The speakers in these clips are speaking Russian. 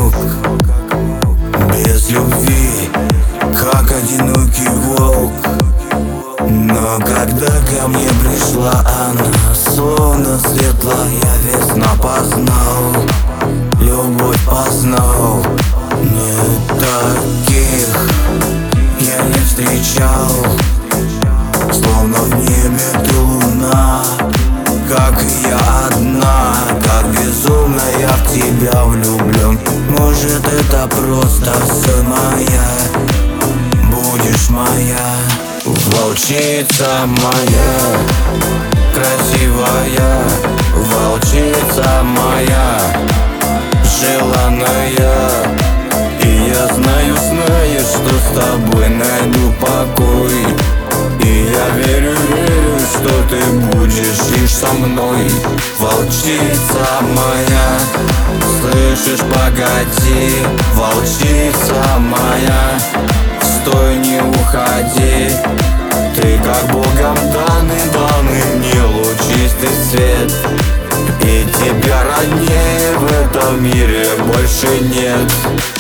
мог, без любви, как одинокий волк. Но когда ко мне пришла она, словно светлая весна, познал, любовь познал. Нет таких я не встречал, словно в небе ты луна, как и я одна, как безумно я в тебя влюблен. Может, это просто сон моя, будешь моя волчица моя, красивая волчица моя, желанная. И я знаю, что с тобой найду покой. И я верю, что ты будешь лишь со мной. Волчица моя, слышишь, погоди. Волчица моя, стой, не уходи. Ты как Богом данный мне лучистый свет. И тебя роднее в этом мире больше нет.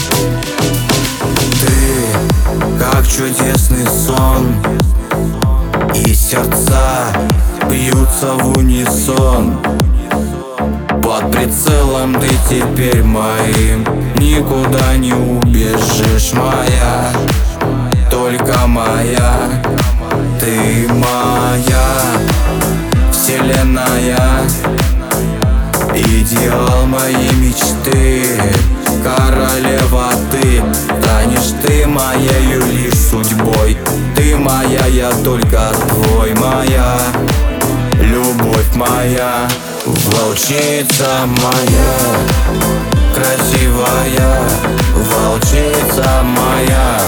Ты как чудесный сон, и сердца бьются в унисон. Под прицелом ты теперь моим, никуда не убежишь, моя, только моя. Ты моя вселенная, идеал моей мечты. Королева ты, станешь ты моею лишь судьбой. Ты моя, я только твой, моя любовь моя, волчица моя, красивая волчица моя,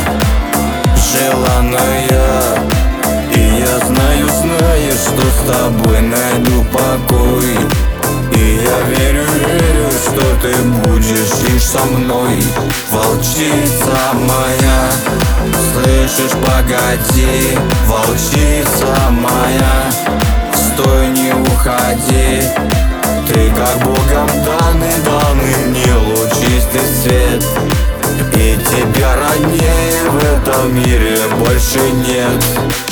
желанная. И я знаю, что с тобой найду покой. И я верю, что ты будешь лишь со мной. Волчица моя, слышишь, погоди. Волчица моя, стой, не уходи. Ты как Богом данный мне лучистый свет. И тебя роднее в этом мире больше нет.